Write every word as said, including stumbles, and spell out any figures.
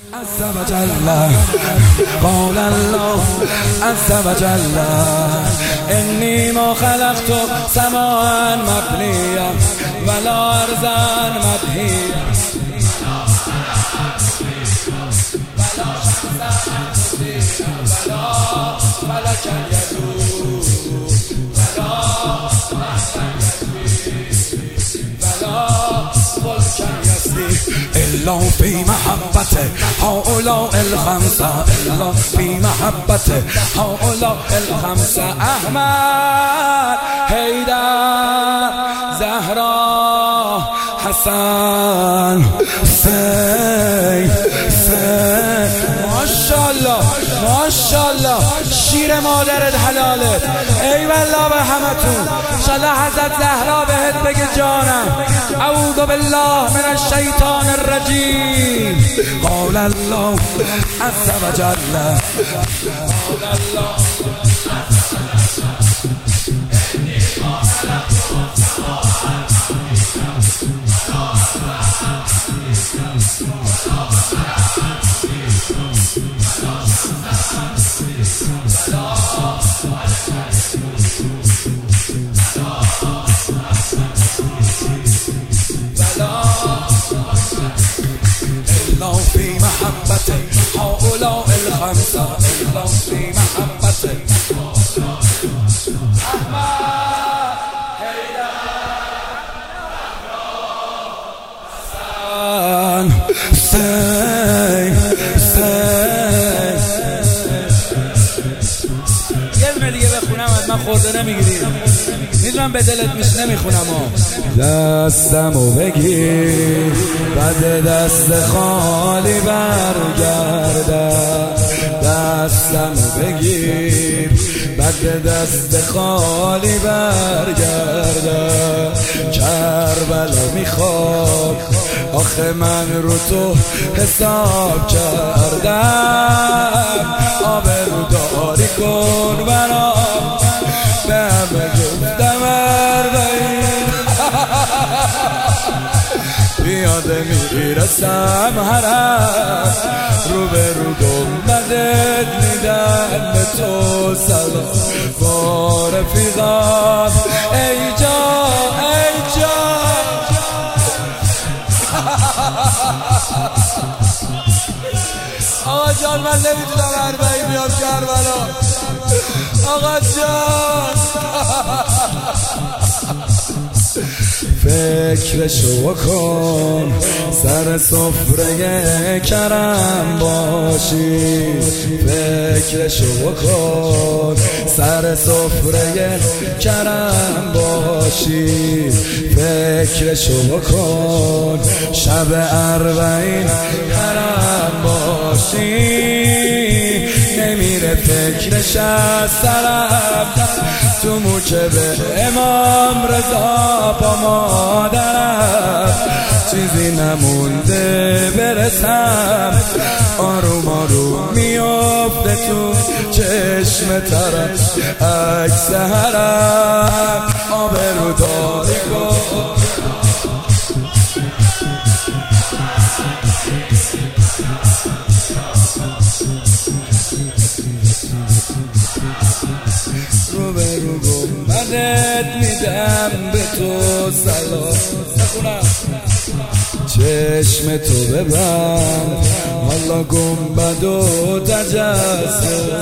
عز وجل قال الله عز وجل إني ما خلقت سماء مبنيا ولا أرضا مدحيا ولا فلكا يدور ولا إلا في محبته هؤلاء الخمسة إلا في محبته هؤلاء الخمسة أحمد حیدر زهرا حسن حسین حسین ماشاءالله ماشاءالله شیر مادرت حلالت ای والله به همتون انشالله حضرت زهرا بهت بگه جانم اعوذ بالله من الشیطان الرجیم قال الله عز وجل قال الله إلا في محبته هؤلاء الخمسة إلا في محبته أحمد حيدر حسين حسين یه دونه دیگه بخونم از من خورده نمیگیری میدونم به دلت میش نمیخونم ها دستمو بگیر بعد دست خالی برگرده دستمو بگیر بعد دست خالی برگرده کربلا میخواد آخه من رو تو حساب کردم آبرو داری کن برام به همه گفتم اربعین پیاده میرسم حرم رو به رو گنبدت میدن به تو سلام با رفیقان ای جان ای جان آقا جان من نمیتونم اربعین بیام کربلا آقا جان فکرشو بکن سر سفره کرم باشی فکرشو بکن سر سفره کرم باشی فکرشو بکن شب اربعین حرم باشی نمیره فکرش از سرم تو موکب امام رضا با مادرم چیزی نمونده برسم آروم آروم میافته تو چشم طرف عکس حرم آبرو داری کن رو به رو گنبدت میدم به تو سلام بخونم چشم تو ببند حالا گنبد و تجسم